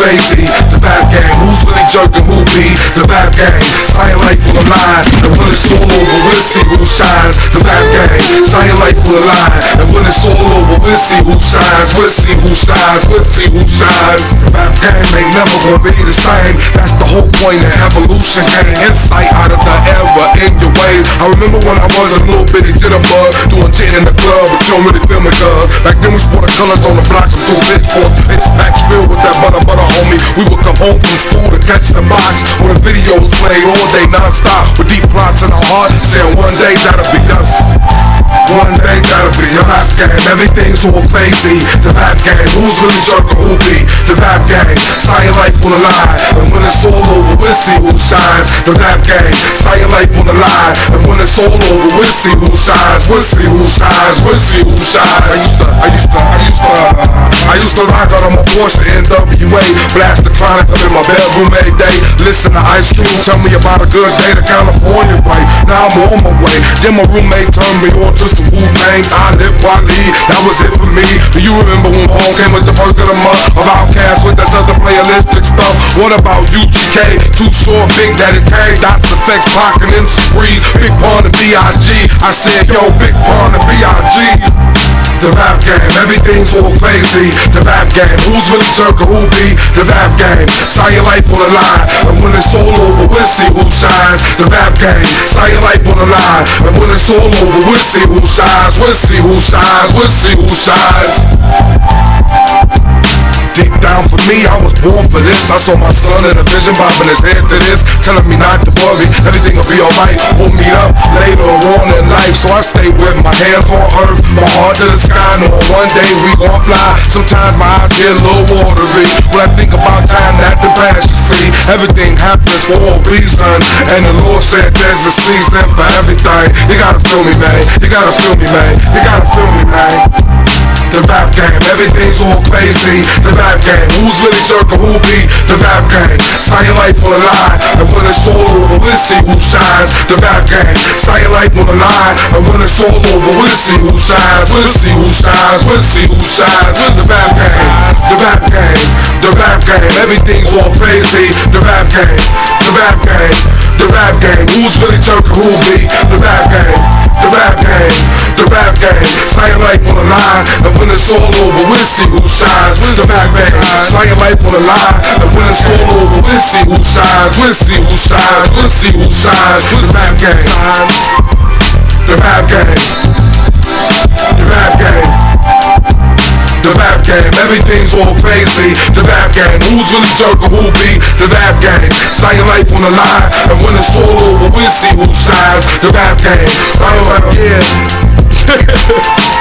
crazy? The rap game, who's really jerking who be? The rap game, science life full of lie. And when it's all over, we'll see who shines. The rap game, science life full of lie. And when it's all over, we'll see who shines. We'll see who shines, we'll see who shines. The rap game ain't never gonna be the same. That's the whole point of evolution. Gain insight out of the error in your ways. I remember when I was a little bitty jitterbug, doing shit in the club, but you don't really feel me, cuz back then we sport the colors on the blocks and through pitchforks. It's packs filled with that butter homie. We would come home from school to catch the box when the videos play all day non-stop with deep plots in our hearts and saying one day that'll be us. One day that'll be the rap game. Everything's all crazy. The rap game, who's really jerking who be? The rap game, science life full of lie. And when it's all over, we'll see who shines. The rap game, science life full of lie. And when it's all over, we'll see who shines. We'll see who shines. We'll see who shines. I used to rock out on my Porsche NWA, blast the chronic up in my bedroom every day. Listen to Ice Cube tell me about a good day to California way. Now I'm on my way. Then my roommate turned me on to some Wu-Tang, Talib Kweli. That was it for me. Do you remember when home came with the first of the month of Outkast with that other playalistic stuff? What about UGK, Too Short, Big Daddy Kane, Dots Effects, Pac and MC Breeze, Big Pun and B.I.G. I said, yo, Big Pun and B.I.G. The rap game, everything's all crazy. The rap game, who's really jerking who be? The rap game, science life full of lie. And when it's all over, we'll see who shines. The rap game, science life full of lie. And when it's all over, we'll see who shines. We'll see who shines. We'll see who shines. Deep down for me, I was born for this. I saw my son in a vision, bobbing his head to this, telling me not to worry, everything will be alright. Pull me up later on in life, so I stay with my hands on earth, my heart to the sky, knowing one day we gon' fly. Sometimes my eyes get a little watery when I think about time that the grass, you see. Everything happens for a reason, and the Lord said there's a season for everything. You gotta feel me, man. You gotta feel me, man. You gotta feel me, man. The rap game, everything's all crazy. The rap game, who's really jerking who be? The rap game, science life full of lie. And when it's all over, we'll see who shines. The rap game, science life full of lie. And when it's all over, we'll see who shines. We'll see who shines. We'll see who shines. The rap game, the rap game, the rap game, everything's all crazy. The rap game, the rap game, the rap game, who's really jerking who be? The rap game, the rap game, the rap game, science life full of lie. And when it's all over, we'll see who shines. The rap game, science life full of lie. And when it's all over, we'll see who shines. We'll see who shines. We'll see who shines. The rap game, the rap game, the rap game, the rap game, everything's all crazy. The rap game, who's really jerking who be? The rap game, science life on the line. And when it's all over, we'll see who shines. The rap game, science life, yeah.